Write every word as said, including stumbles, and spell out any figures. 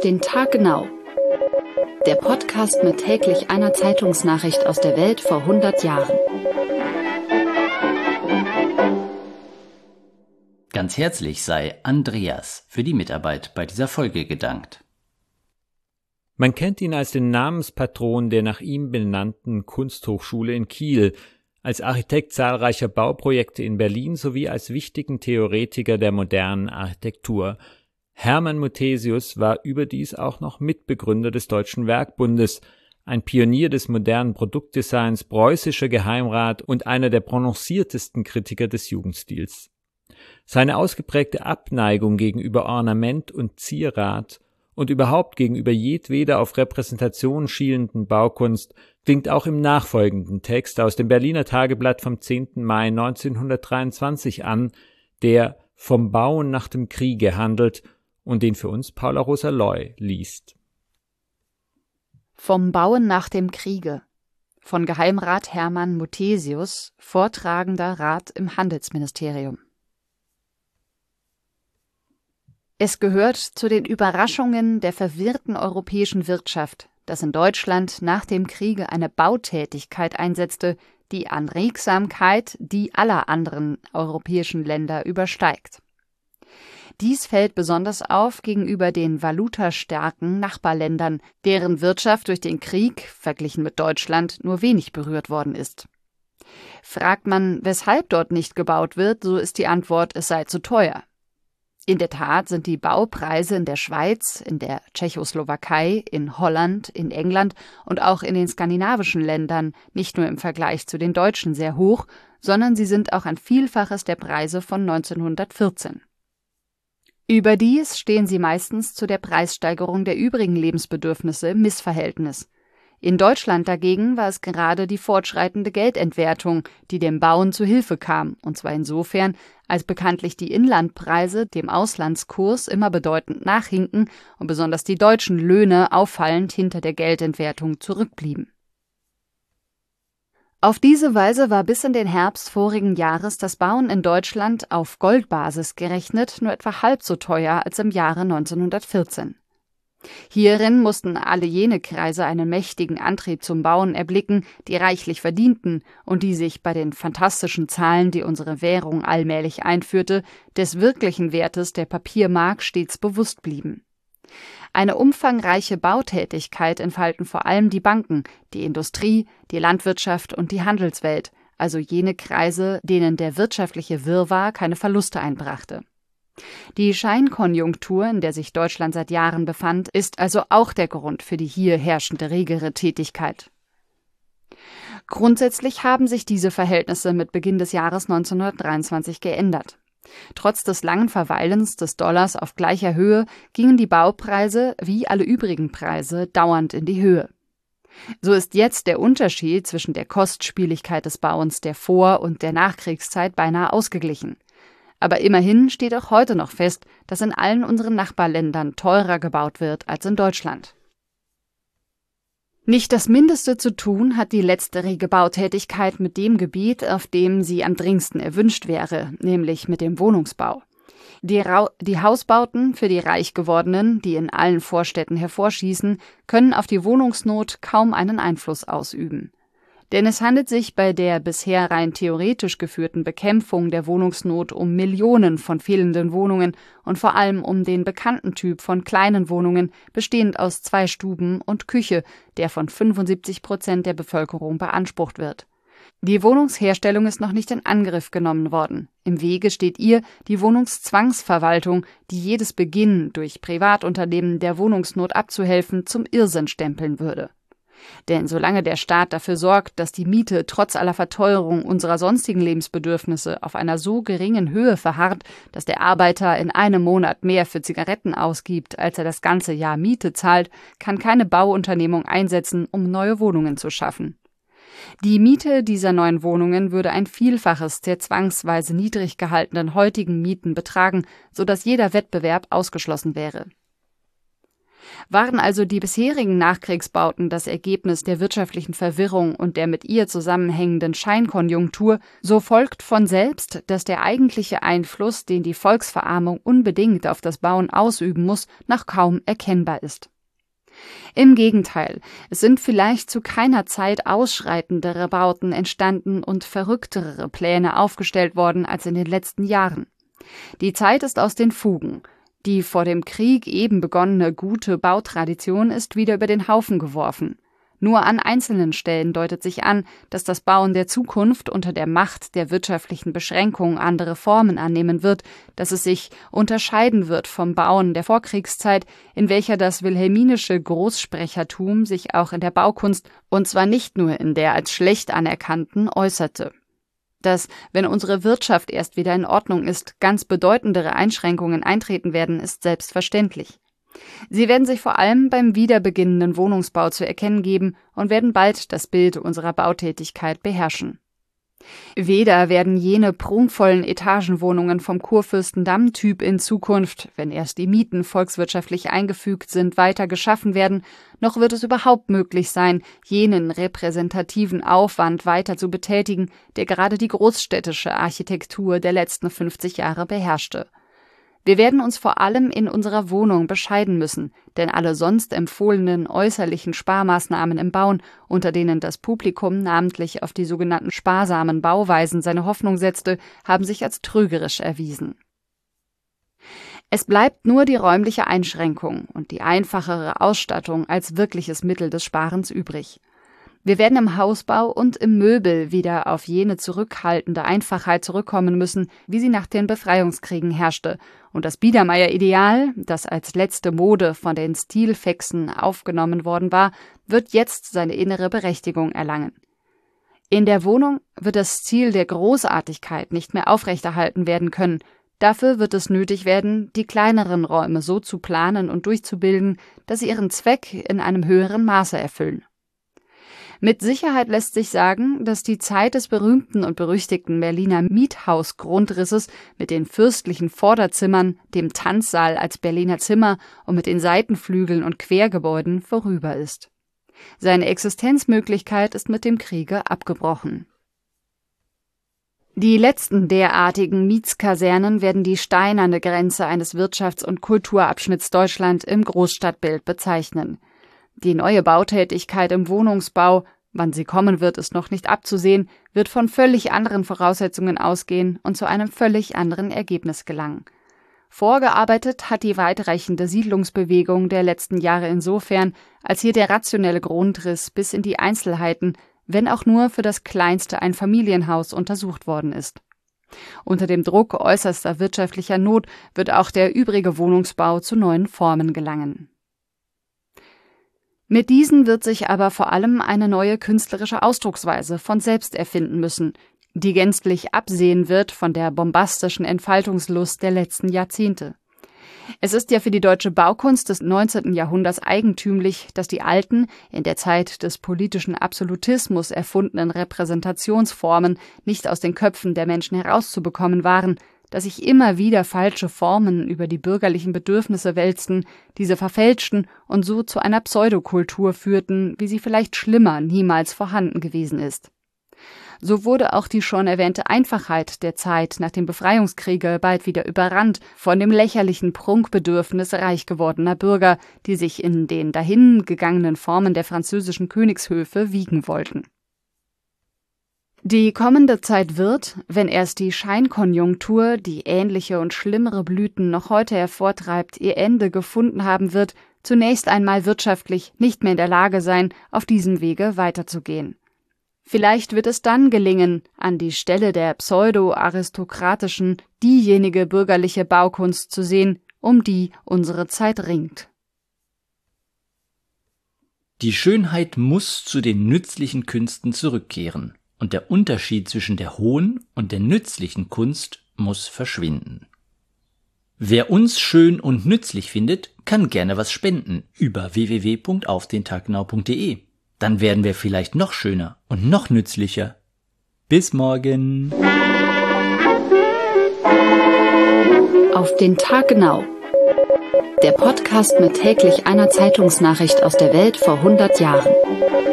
Auf den Tag genau. Der Podcast mit täglich einer Zeitungsnachricht aus der Welt vor hundert Jahren. Ganz herzlich sei Andreas für die Mitarbeit bei dieser Folge gedankt. Man kennt ihn als den Namenspatron der nach ihm benannten Kunsthochschule in Kiel, als Architekt zahlreicher Bauprojekte in Berlin sowie als wichtigen Theoretiker der modernen Architektur. Hermann Muthesius war überdies auch noch Mitbegründer des Deutschen Werkbundes, ein Pionier des modernen Produktdesigns, preußischer Geheimrat und einer der prononciertesten Kritiker des Jugendstils. Seine ausgeprägte Abneigung gegenüber Ornament und Zierat und überhaupt gegenüber jedweder auf Repräsentation schielenden Baukunst klingt auch im nachfolgenden Text aus dem Berliner Tageblatt vom zehnten Mai neunzehnhundertdreiundzwanzig an, der vom Bauen nach dem Kriege handelt und den für uns Paula Rosa Loy liest. Vom Bauen nach dem Kriege von Geheimrat Hermann Muthesius, vortragender Rat im Handelsministerium. Es gehört zu den Überraschungen der verwirrten europäischen Wirtschaft, dass in Deutschland nach dem Kriege eine Bautätigkeit einsetzte, die an Regsamkeit die aller anderen europäischen Länder übersteigt. Dies fällt besonders auf gegenüber den valutastarken Nachbarländern, deren Wirtschaft durch den Krieg, verglichen mit Deutschland, nur wenig berührt worden ist. Fragt man, weshalb dort nicht gebaut wird, so ist die Antwort, es sei zu teuer. In der Tat sind die Baupreise in der Schweiz, in der Tschechoslowakei, in Holland, in England und auch in den skandinavischen Ländern nicht nur im Vergleich zu den deutschen sehr hoch, sondern sie sind auch ein Vielfaches der Preise von neunzehnhundertvierzehn. Überdies stehen sie meistens zu der Preissteigerung der übrigen Lebensbedürfnisse im Missverhältnis. In Deutschland dagegen war es gerade die fortschreitende Geldentwertung, die dem Bauen zu Hilfe kam, und zwar insofern, als bekanntlich die Inlandpreise dem Auslandskurs immer bedeutend nachhinken und besonders die deutschen Löhne auffallend hinter der Geldentwertung zurückblieben. Auf diese Weise war bis in den Herbst vorigen Jahres das Bauen in Deutschland auf Goldbasis gerechnet nur etwa halb so teuer als im Jahre neunzehnhundertvierzehn. Hierin mussten alle jene Kreise einen mächtigen Antrieb zum Bauen erblicken, die reichlich verdienten und die sich bei den fantastischen Zahlen, die unsere Währung allmählich einführte, des wirklichen Wertes der Papiermark stets bewusst blieben. Eine umfangreiche Bautätigkeit entfalten vor allem die Banken, die Industrie, die Landwirtschaft und die Handelswelt, also jene Kreise, denen der wirtschaftliche Wirrwarr keine Verluste einbrachte. Die Scheinkonjunktur, in der sich Deutschland seit Jahren befand, ist also auch der Grund für die hier herrschende regere Tätigkeit. Grundsätzlich haben sich diese Verhältnisse mit Beginn des Jahres neunzehnhundertdreiundzwanzig geändert. Trotz des langen Verweilens des Dollars auf gleicher Höhe gingen die Baupreise, wie alle übrigen Preise, dauernd in die Höhe. So ist jetzt der Unterschied zwischen der Kostspieligkeit des Bauens der Vor- und der Nachkriegszeit beinahe ausgeglichen. Aber immerhin steht auch heute noch fest, dass in allen unseren Nachbarländern teurer gebaut wird als in Deutschland. Nicht das Mindeste zu tun hat die letzterige Bautätigkeit mit dem Gebiet, auf dem sie am dringendsten erwünscht wäre, nämlich mit dem Wohnungsbau. Die, Ra- die Hausbauten für die Reichgewordenen, die in allen Vorstädten hervorschießen, können auf die Wohnungsnot kaum einen Einfluss ausüben. Denn es handelt sich bei der bisher rein theoretisch geführten Bekämpfung der Wohnungsnot um Millionen von fehlenden Wohnungen und vor allem um den bekannten Typ von kleinen Wohnungen, bestehend aus zwei Stuben und Küche, der von fünfundsiebzig Prozent der Bevölkerung beansprucht wird. Die Wohnungsherstellung ist noch nicht in Angriff genommen worden. Im Wege steht ihr die Wohnungszwangsverwaltung, die jedes Beginnen, durch Privatunternehmen der Wohnungsnot abzuhelfen, zum Irrsinn stempeln würde. Denn solange der Staat dafür sorgt, dass die Miete trotz aller Verteuerung unserer sonstigen Lebensbedürfnisse auf einer so geringen Höhe verharrt, dass der Arbeiter in einem Monat mehr für Zigaretten ausgibt, als er das ganze Jahr Miete zahlt, kann keine Bauunternehmung einsetzen, um neue Wohnungen zu schaffen. Die Miete dieser neuen Wohnungen würde ein Vielfaches der zwangsweise niedrig gehaltenen heutigen Mieten betragen, sodass jeder Wettbewerb ausgeschlossen wäre. Waren also die bisherigen Nachkriegsbauten das Ergebnis der wirtschaftlichen Verwirrung und der mit ihr zusammenhängenden Scheinkonjunktur, so folgt von selbst, dass der eigentliche Einfluss, den die Volksverarmung unbedingt auf das Bauen ausüben muss, noch kaum erkennbar ist. Im Gegenteil, es sind vielleicht zu keiner Zeit ausschreitendere Bauten entstanden und verrücktere Pläne aufgestellt worden als in den letzten Jahren. Die Zeit ist aus den Fugen. Die vor dem Krieg eben begonnene gute Bautradition ist wieder über den Haufen geworfen. Nur an einzelnen Stellen deutet sich an, dass das Bauen der Zukunft unter der Macht der wirtschaftlichen Beschränkungen andere Formen annehmen wird, dass es sich unterscheiden wird vom Bauen der Vorkriegszeit, in welcher das wilhelminische Großsprechertum sich auch in der Baukunst, und zwar nicht nur in der als schlecht anerkannten, äußerte. Dass, wenn unsere Wirtschaft erst wieder in Ordnung ist, ganz bedeutendere Einschränkungen eintreten werden, ist selbstverständlich. Sie werden sich vor allem beim wiederbeginnenden Wohnungsbau zu erkennen geben und werden bald das Bild unserer Bautätigkeit beherrschen. Weder werden jene prunkvollen Etagenwohnungen vom Kurfürstendamm-Typ in Zukunft, wenn erst die Mieten volkswirtschaftlich eingefügt sind, weiter geschaffen werden, noch wird es überhaupt möglich sein, jenen repräsentativen Aufwand weiter zu betätigen, der gerade die großstädtische Architektur der letzten fünfzig Jahre beherrschte. Wir werden uns vor allem in unserer Wohnung bescheiden müssen, denn alle sonst empfohlenen äußerlichen Sparmaßnahmen im Bauen, unter denen das Publikum namentlich auf die sogenannten sparsamen Bauweisen seine Hoffnung setzte, haben sich als trügerisch erwiesen. Es bleibt nur die räumliche Einschränkung und die einfachere Ausstattung als wirkliches Mittel des Sparens übrig. Wir werden im Hausbau und im Möbel wieder auf jene zurückhaltende Einfachheit zurückkommen müssen, wie sie nach den Befreiungskriegen herrschte, und das Biedermeier-Ideal, das als letzte Mode von den Stilfexen aufgenommen worden war, wird jetzt seine innere Berechtigung erlangen. In der Wohnung wird das Ziel der Großartigkeit nicht mehr aufrechterhalten werden können. Dafür wird es nötig werden, die kleineren Räume so zu planen und durchzubilden, dass sie ihren Zweck in einem höheren Maße erfüllen. Mit Sicherheit lässt sich sagen, dass die Zeit des berühmten und berüchtigten Berliner Miethausgrundrisses mit den fürstlichen Vorderzimmern, dem Tanzsaal als Berliner Zimmer und mit den Seitenflügeln und Quergebäuden vorüber ist. Seine Existenzmöglichkeit ist mit dem Kriege abgebrochen. Die letzten derartigen Mietskasernen werden die steinerne Grenze eines Wirtschafts- und Kulturabschnitts Deutschland im Großstadtbild bezeichnen. Die neue Bautätigkeit im Wohnungsbau, wann sie kommen wird, ist noch nicht abzusehen, wird von völlig anderen Voraussetzungen ausgehen und zu einem völlig anderen Ergebnis gelangen. Vorgearbeitet hat die weitreichende Siedlungsbewegung der letzten Jahre insofern, als hier der rationelle Grundriss bis in die Einzelheiten, wenn auch nur für das kleinste Einfamilienhaus untersucht worden ist. Unter dem Druck äußerster wirtschaftlicher Not wird auch der übrige Wohnungsbau zu neuen Formen gelangen. Mit diesen wird sich aber vor allem eine neue künstlerische Ausdrucksweise von selbst erfinden müssen, die gänzlich absehen wird von der bombastischen Entfaltungslust der letzten Jahrzehnte. Es ist ja für die deutsche Baukunst des neunzehnten Jahrhunderts eigentümlich, dass die alten, in der Zeit des politischen Absolutismus erfundenen Repräsentationsformen nicht aus den Köpfen der Menschen herauszubekommen waren, dass sich immer wieder falsche Formen über die bürgerlichen Bedürfnisse wälzten, diese verfälschten und so zu einer Pseudokultur führten, wie sie vielleicht schlimmer niemals vorhanden gewesen ist. So wurde auch die schon erwähnte Einfachheit der Zeit nach dem Befreiungskriege bald wieder überrannt von dem lächerlichen Prunkbedürfnis reich gewordener Bürger, die sich in den dahingegangenen Formen der französischen Königshöfe wiegen wollten. Die kommende Zeit wird, wenn erst die Scheinkonjunktur, die ähnliche und schlimmere Blüten noch heute hervortreibt, ihr Ende gefunden haben wird, zunächst einmal wirtschaftlich nicht mehr in der Lage sein, auf diesem Wege weiterzugehen. Vielleicht wird es dann gelingen, an die Stelle der pseudo-aristokratischen diejenige bürgerliche Baukunst zu sehen, um die unsere Zeit ringt. Die Schönheit muss zu den nützlichen Künsten zurückkehren. Und der Unterschied zwischen der hohen und der nützlichen Kunst muss verschwinden. Wer uns schön und nützlich findet, kann gerne was spenden über w w w punkt auf den tag genau punkt de. Dann werden wir vielleicht noch schöner und noch nützlicher. Bis morgen! Auf den Tag genau. Der Podcast mit täglich einer Zeitungsnachricht aus der Welt vor hundert Jahren.